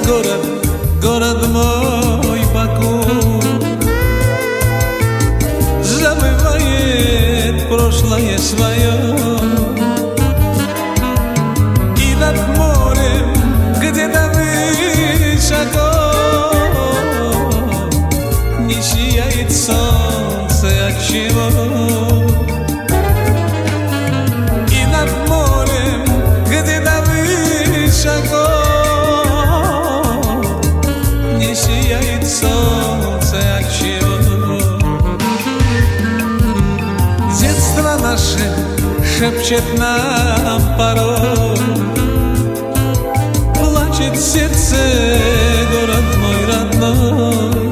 город, город мой Баку, забывает прошлое свое. И над морем где-то высоко не сияет солнце, отчего. И над морем где-то высоко не сияет солнце, отчего. Детство наше шепчет нам порой, плачет сердце, город мой родной.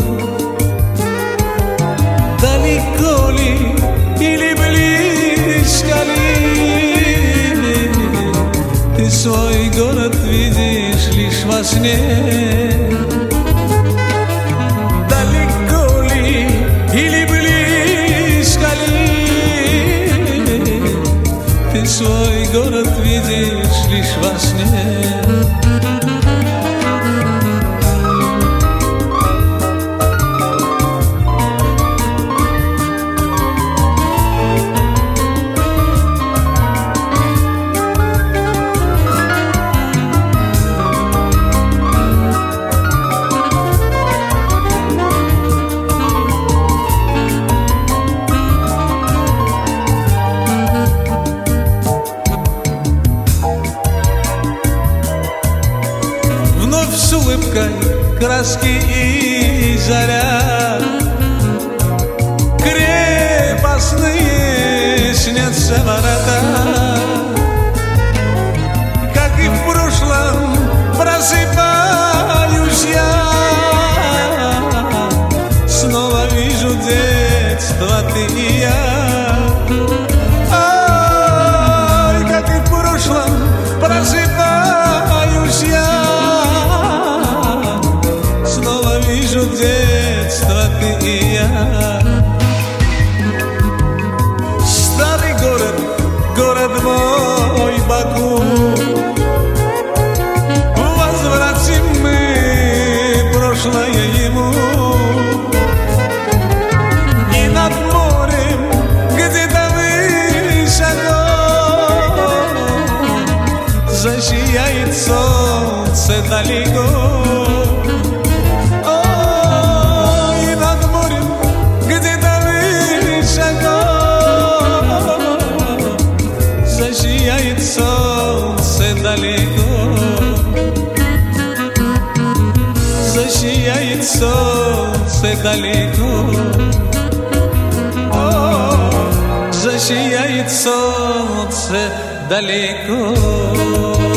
Далеко ли или близко ли, ты свой город видишь лишь во сне. Далеко ли или близко ли, ты свой город видишь лишь во сне. С улыбкой краски и заря, крепостные снятся ворота. Как и в прошлом просыпаюсь я, снова вижу детство ты и я. Ой, как и в прошлом просыпаюсь я, вижу детство ты и я. Старый город, город мой Баку, возвратим мы прошлое ему. И над морем где-то высоко засияет солнце далеко. Засияет солнце далеко, засияет солнце далеко, о, засияет солнце далеко.